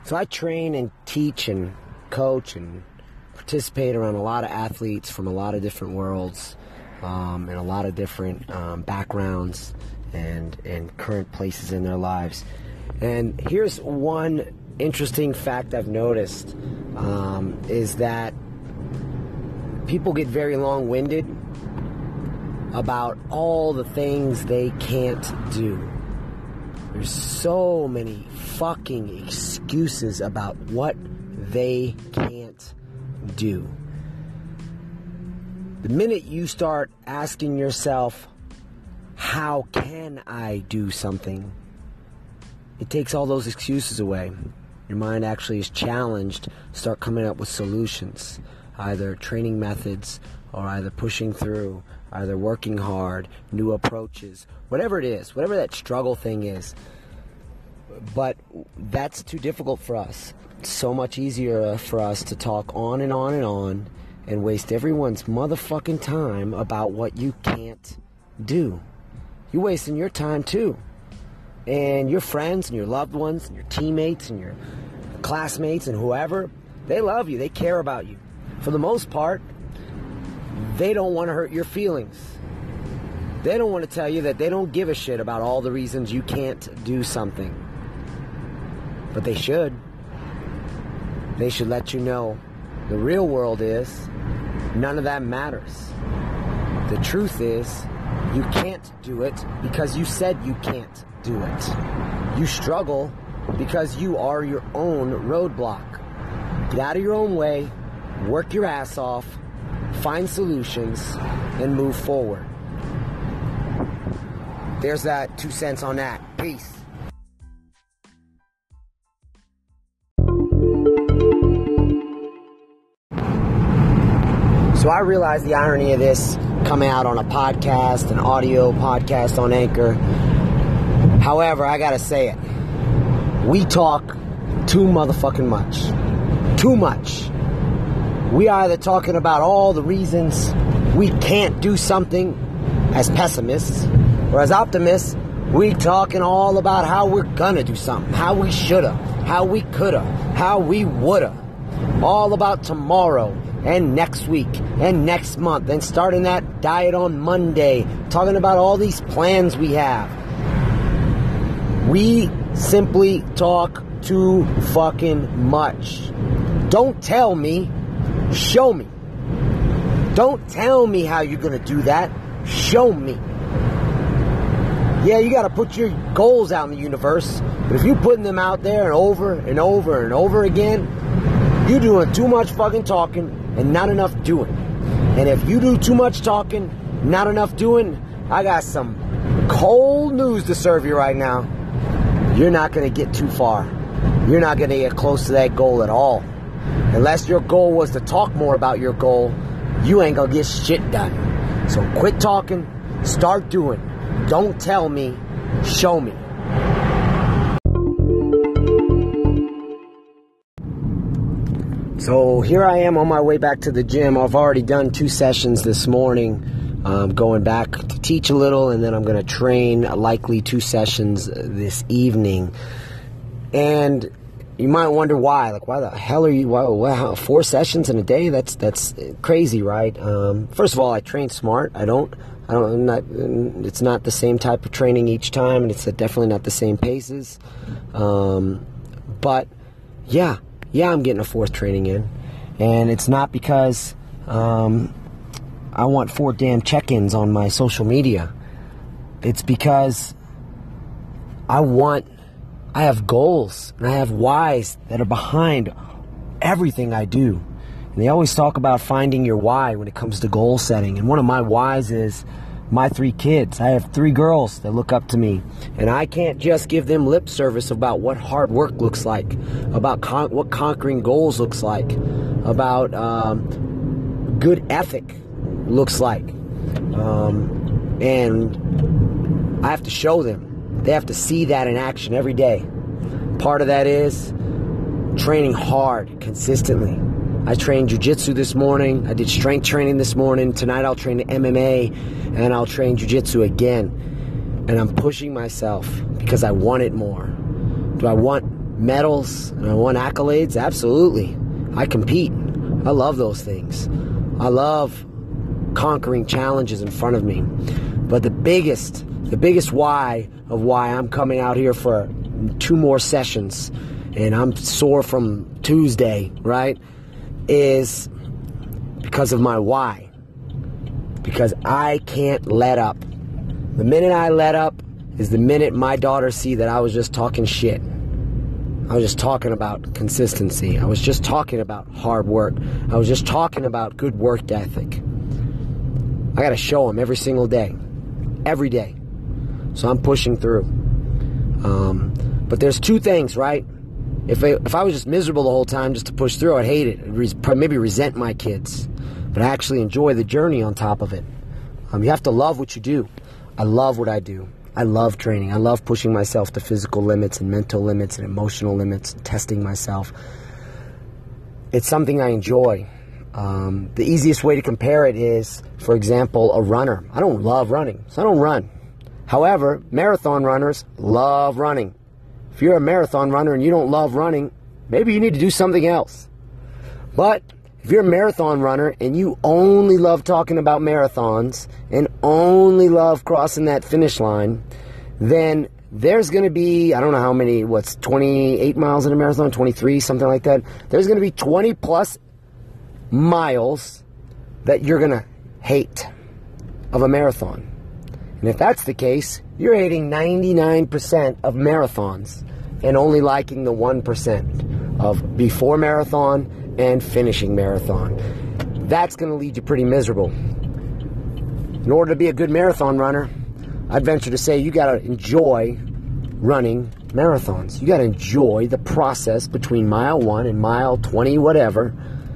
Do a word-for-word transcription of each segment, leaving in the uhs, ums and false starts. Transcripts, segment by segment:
So I train and teach and coach and participate around a lot of athletes from a lot of different worlds um, and a lot of different um, backgrounds and, and current places in their lives. And here's one interesting fact I've noticed um, is that people get very long-winded about all the things they can't do. There's so many fucking excuses about what they can't do. The minute you start asking yourself, how can I do something? It takes all those excuses away. Your mind actually is challenged to start coming up with solutions, either training methods or either pushing through, either working hard, new approaches, whatever it is, whatever that struggle thing is. But that's too difficult for us. It's so much easier for us to talk on and on and on and waste everyone's motherfucking time about what you can't do. You're wasting your time too. And your friends and your loved ones and your teammates and your classmates and whoever, they love you. They care about you. For the most part, they don't want to hurt your feelings. They don't want to tell you that they don't give a shit about all the reasons you can't do something. But they should. They should let you know the real world is none of that matters. The truth is you can't do it because you said you can't do it. You struggle because you are your own roadblock. Get out of your own way, work your ass off, find solutions, and move forward. There's that two cents on that. Peace. So I realize the irony of this coming out on a podcast, an audio podcast on Anchor. However, I gotta say it. We talk too motherfucking much. Too much. We are either talking about all the reasons we can't do something as pessimists, or as optimists, we talking all about how we're gonna do something, how we shoulda, how we coulda, how we woulda. All about tomorrow and next week and next month and starting that diet on Monday, talking about all these plans we have. We simply talk too fucking much. Don't tell me, show me. Don't tell me how you're gonna do that, show me. Yeah, you gotta put your goals out in the universe, but if you're putting them out there and over and over and over again, you're doing too much fucking talking and not enough doing. And if you do too much talking, not enough doing, I got some cold news to serve you right now. You're not going to get too far. You're not going to get close to that goal at all. Unless your goal was to talk more about your goal, you ain't going to get shit done. So quit talking, start doing. Don't tell me, show me. So here I am on my way back to the gym. I've already done two sessions this morning. I'm going back to teach a little, and then I'm going to train likely two sessions this evening. And you might wonder why. Like, why the hell are you, why, wow, four sessions in a day? That's that's crazy, right? Um, first of all, I train smart. I don't, I don't, I'm not, it's not the same type of training each time, and it's definitely not the same paces. Um, but, yeah. Yeah, I'm getting a fourth training in, and it's not because um, I want four damn check-ins on my social media. It's because I want, I have goals, and I have whys that are behind everything I do. And they always talk about finding your why when it comes to goal setting, and one of my whys is my three kids. I have three girls that look up to me, and I can't just give them lip service about what hard work looks like, about con- what conquering goals looks like, about um, good ethic looks like. Um, and I have to show them. They have to see that in action every day. Part of that is training hard, consistently. I trained jiu-jitsu this morning. I did strength training this morning. Tonight I'll train M M A, and I'll train jiu-jitsu again. And I'm pushing myself because I want it more. Do I want medals and I won accolades? Absolutely. I compete. I love those things. I love conquering challenges in front of me. But the biggest, the biggest why of why I'm coming out here for two more sessions, and I'm sore from Tuesday, right, is because of my why. Because I can't let up. The minute I let up is the minute my daughters see that I was just talking shit. I was just talking about consistency. I was just talking about hard work. I was just talking about good work ethic. I got to show them every single day. Every day. So I'm pushing through. Um, but there's two things, right? If I, if I was just miserable the whole time just to push through, I'd hate it. I'd res- maybe resent my kids. But I actually enjoy the journey on top of it. Um, you have to love what you do. I love what I do. I love training. I love pushing myself to physical limits and mental limits and emotional limits and testing myself. It's something I enjoy. Um, the easiest way to compare it is, for example, a runner. I don't love running, so I don't run. However, marathon runners love running. If you're a marathon runner and you don't love running, maybe you need to do something else. But if you're a marathon runner and you only love talking about marathons and only love crossing that finish line, then there's going to be, I don't know how many, what's twenty-eight miles in a marathon, twenty-three, something like that. There's going to be twenty plus miles that you're going to hate of a marathon. And if that's the case, you're hating ninety-nine percent of marathons and only liking the one percent of before marathon and finishing marathon. That's going to lead you pretty miserable. In order to be a good marathon runner, I'd venture to say you got to enjoy running marathons. You got to enjoy the process between mile one and mile twenty, whatever.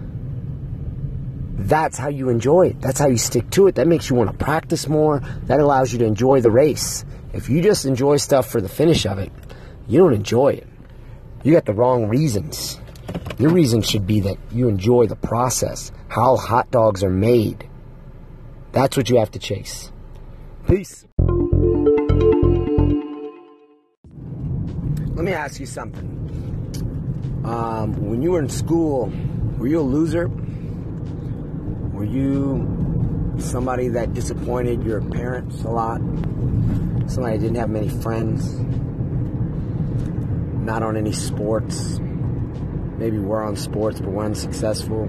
That's how you enjoy it. That's how you stick to it. That makes you want to practice more. That allows you to enjoy the race. If you just enjoy stuff for the finish of it, you don't enjoy it. You got the wrong reasons. Your reason should be that you enjoy the process, how hot dogs are made. That's what you have to chase. Peace. Let me ask you something. Um, when you were in school, were you a loser? Were you somebody that disappointed your parents a lot? Somebody that didn't have many friends? Not on any sports? Maybe were on sports but weren't successful?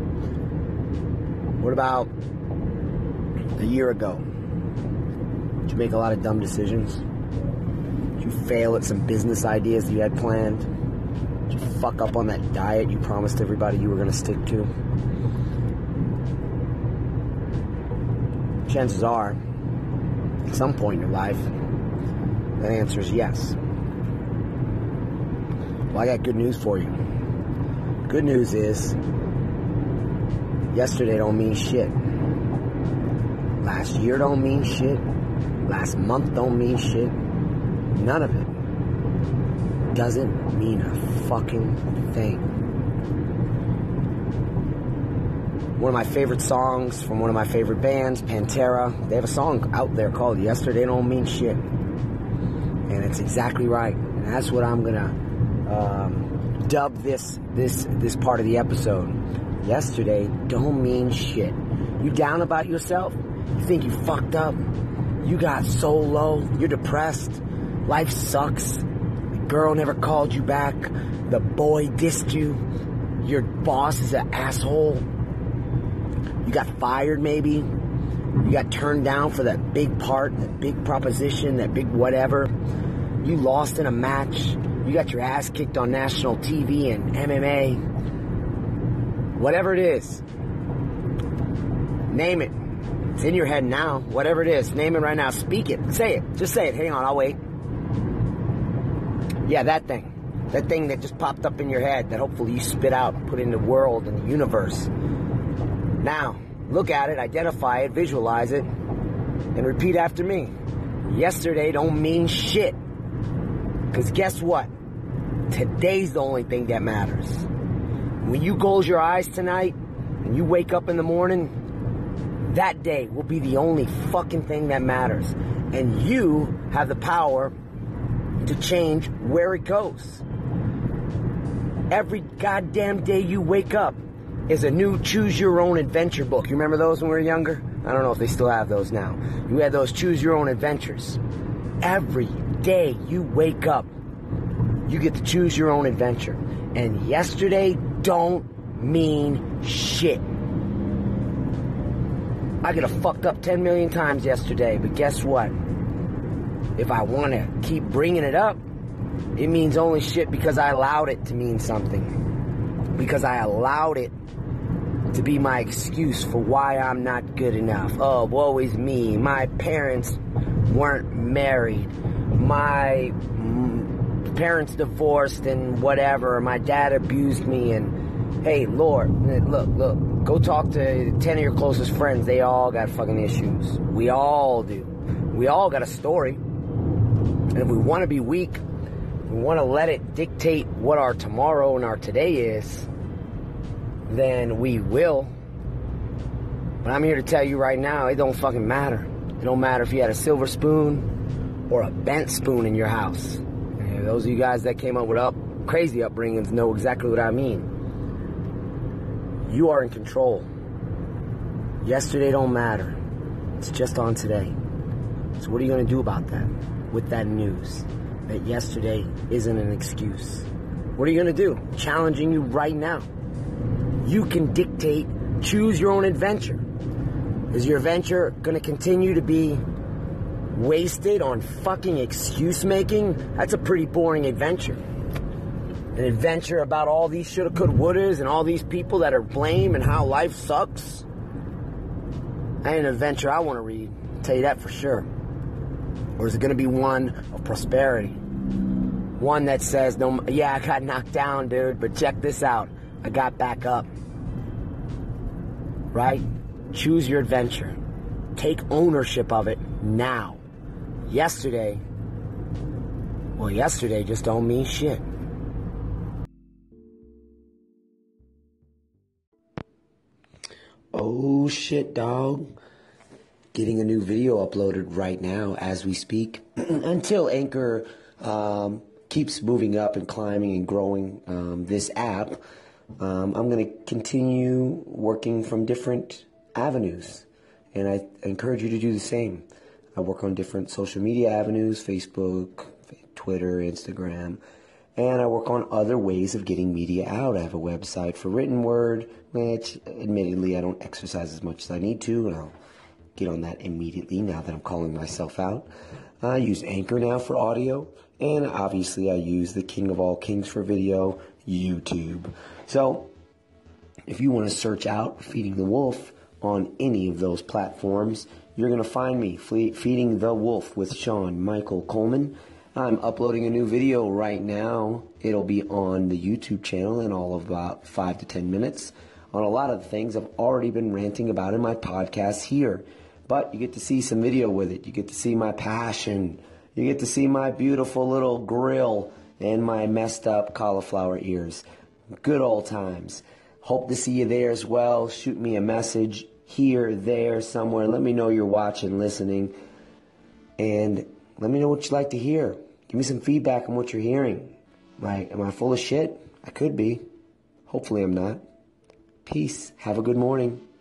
What about a year ago? Did you make a lot of dumb decisions? Did you fail at some business ideas that you had planned? Did you fuck up on that diet you promised everybody you were going to stick to? Chances are, at some point in your life, the answer is yes. Well, I got good news for you. Good news is, yesterday don't mean shit. Last year don't mean shit. Last month don't mean shit. None of it doesn't mean a fucking thing. One of my favorite songs from one of my favorite bands, Pantera, they have a song out there called Yesterday Don't Mean Shit. And it's exactly right. And that's what I'm going to um, dub this, this, this part of the episode. Yesterday don't mean shit. You down about yourself? You think you fucked up? You got so low? You're depressed? Life sucks? The girl never called you back? The boy dissed you? Your boss is an asshole? You got fired maybe? You got turned down for that big part, that big proposition, that big whatever. You lost in a match. You got your ass kicked on national T V and M M A. Whatever it is. Name it. It's in your head now. Whatever it is. Name it right now. Speak it. Say it. Just say it. Hang on. I'll wait. Yeah, that thing. That thing that just popped up in your head that hopefully you spit out and put in the world and the universe. Now, look at it, identify it, visualize it, and repeat after me. Yesterday don't mean shit. Because guess what? Today's the only thing that matters. When you close your eyes tonight and you wake up in the morning, that day will be the only fucking thing that matters. And you have the power to change where it goes. Every goddamn day you wake up is a new Choose Your Own Adventure book. You remember those when we were younger? I don't know if they still have those now. You had those Choose Your Own Adventures. Every day you wake up, you get to choose your own adventure. And yesterday don't mean shit. I could have fucked up ten million times yesterday, but guess what? If I want to keep bringing it up, it means only shit because I allowed it to mean something. Because I allowed it to be my excuse for why I'm not good enough. Oh, woe is me. My parents weren't married. My mm, parents divorced and whatever. My dad abused me. And hey, Lord, look, look. Go talk to ten of your closest friends. They all got fucking issues. We all do. We all got a story. And if we want to be weak, we want to let it dictate what our tomorrow and our today is, then we will. But I'm here to tell you right now, it don't fucking matter. It don't matter if you had a silver spoon or a bent spoon in your house. And those of you guys that came up with up crazy upbringings know exactly what I mean. You are in control. Yesterday don't matter. It's just on today. So what are you going to do about that? With that news that yesterday isn't an excuse. What are you going to do? Challenging you right now. You can dictate, choose your own adventure. Is your adventure going to continue to be wasted on fucking excuse making? That's a pretty boring adventure. An adventure about all these shoulda, coulda, wouldas and all these people that are blame and how life sucks. That ain't an adventure I want to read. I'll tell you that for sure. Or is it going to be one of prosperity? One that says, "No, yeah, I got knocked down, dude, but check this out. I got back up." Right? Choose your adventure. Take ownership of it now. Yesterday, well, yesterday just don't mean shit. Oh, shit, dog. Getting a new video uploaded right now as we speak. Until Anchor um, keeps moving up and climbing and growing um, this app, um, I'm going to continue working from different avenues. And I encourage you to do the same. I work on different social media avenues, Facebook, Twitter, Instagram. And I work on other ways of getting media out. I have a website for written word, which admittedly I don't exercise as much as I need to, and I'll get on that immediately now that I'm calling myself out. I use Anchor now for audio, and obviously I use the king of all kings for video, YouTube. So if you want to search out Feeding the Wolf on any of those platforms, you're going to find me, Feeding the Wolf with Sean Michael Coleman. I'm uploading a new video right now. It'll be on the YouTube channel in all of about five to ten minutes on a lot of the things I've already been ranting about in my podcast here. But you get to see some video with it. You get to see my passion. You get to see my beautiful little grill and my messed up cauliflower ears. Good old times. Hope to see you there as well. Shoot me a message here, there, somewhere. Let me know you're watching, listening. And let me know what you'd like to hear. Give me some feedback on what you're hearing. Like, am I full of shit? I could be. Hopefully I'm not. Peace. Have a good morning.